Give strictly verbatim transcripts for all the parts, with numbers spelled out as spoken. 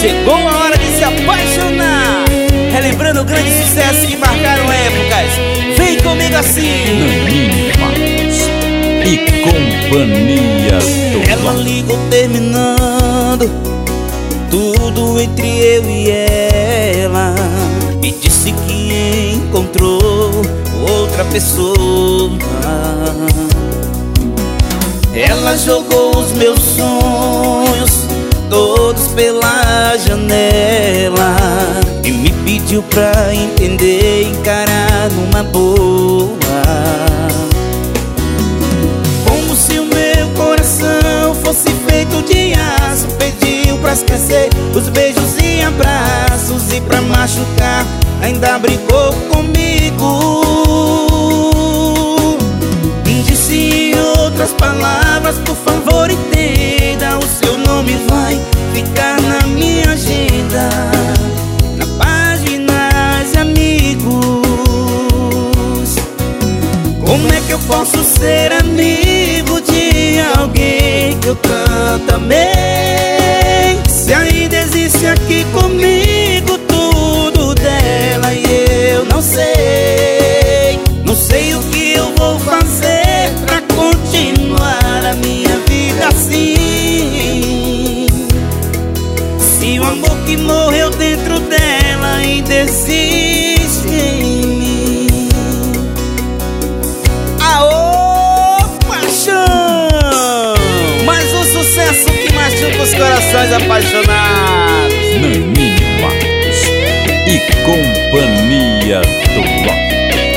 Chegou a hora de se apaixonar, relembrando grandes sucessos que marcaram épocas. Vem comigo assim. Naninho Marcos e companhia do Ela ligou terminando tudo entre eu e ela, e disse que encontrou outra pessoa. Ela jogou os meus sonhos todos pela janela e me pediu pra entender e encarar numa boa. Como se o meu coração fosse feito de aço, pediu pra esquecer os beijos e abraços, e pra machucar ainda brigou comigo. Disse em outras palavras: por favor entenda, o seu nome vai ficar na minha agenda, na páginas de amigos. Como é que eu posso ser amigo de alguém que eu tanto amei, se ainda existe aqui comigo tudo dela e eu não sei? Não sei o que eu vou fazer pra continuar a minha vida assim, se o amor que morreu dentro dela ainda existe em mim. Aô, paixão! Mais um sucesso que machuca os corações apaixonados. Naninho Marcos e companhia do rock.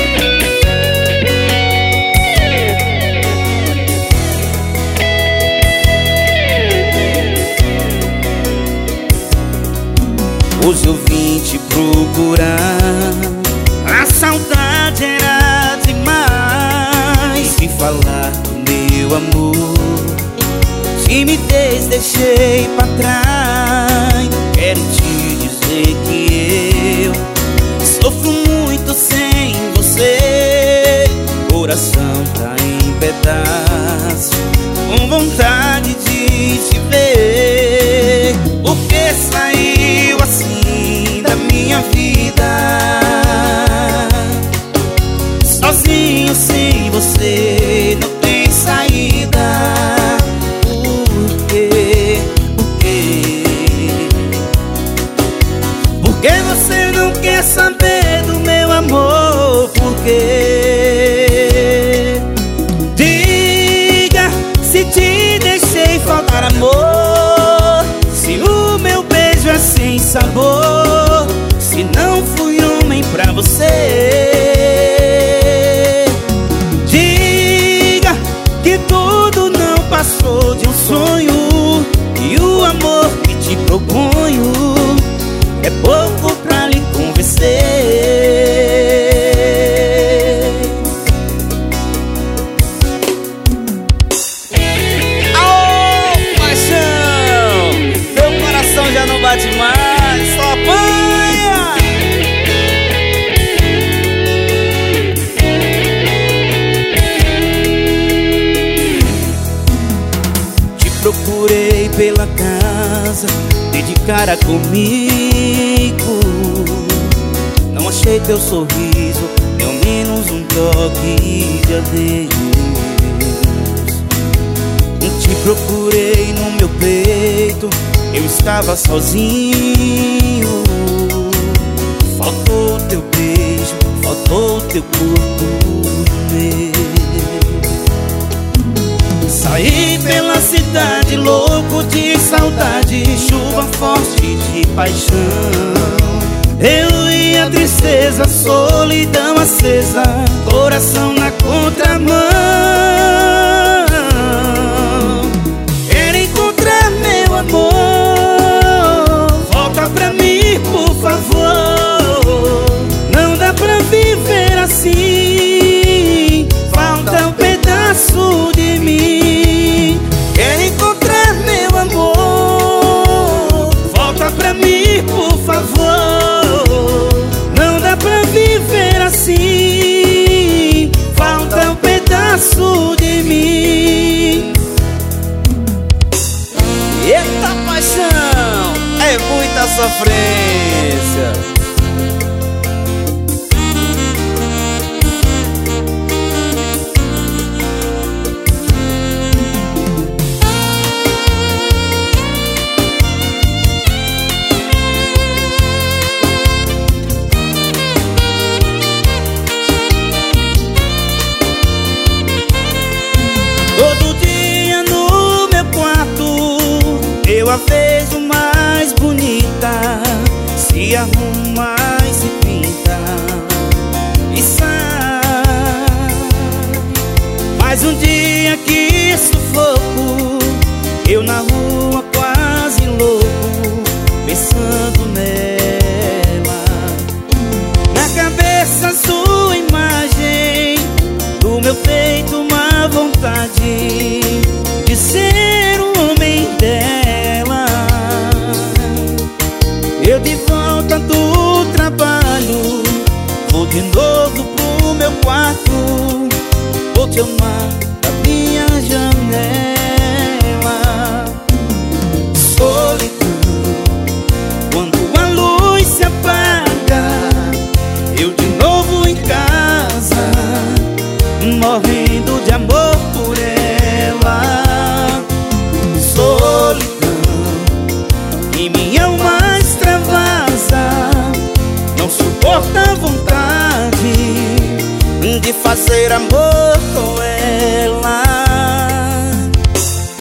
Hoje eu vim te procurar, a saudade era demais. Vim falar do meu amor, timidez deixei pra trás. Quero te dizer que eu sofro muito sem você, coração tá em pedaços, com vontade de te ver. Porque saiu assim da minha vida, sozinho sem você não tem saída. Por quê? Por quê? Por que você não quer saber do meu amor? Por quê? Diga se te deixei faltar amor, se o meu beijo é sem sabor, se não fui homem pra você. Diga que tudo não passou de um sonho, e o amor que te proponho é pouco pra lhe convencer. Já não bate mais, só apanha. Te procurei pela casa, dei de cara comigo. Não achei teu sorriso, nem ao menos um toque de adeus. Te procurei no meu peito, eu estava sozinho. Faltou teu beijo, faltou teu corpo meu. Saí pela cidade louco de saudade, chuva forte de paixão. Eu e a tristeza, solidão acesa, coração na contramão. Quero encontrar meu amor, volta pra mim por favor. Não dá pra viver assim, falta um pedaço de mim. Quero encontrar meu amor, volta pra mim por favor. Não dá pra viver assim, falta um pedaço sofrência. Todo dia no meu quarto eu a vejo mais bonita, se arruma e se pinta e sai. Mas um dia que sufoco, eu na rua quase louco, pensando nela. Na cabeça sua imagem, do meu peito uma vontade de ser o homem dela. Eu de volta do trabalho, vou de novo pro meu quarto, vou te amar da minha janela. Solidão, quando a luz se apaga, eu de novo em casa, morrendo de amor por ela. Solidão, e minha alma extravasa, não suporta a vontade de fazer amor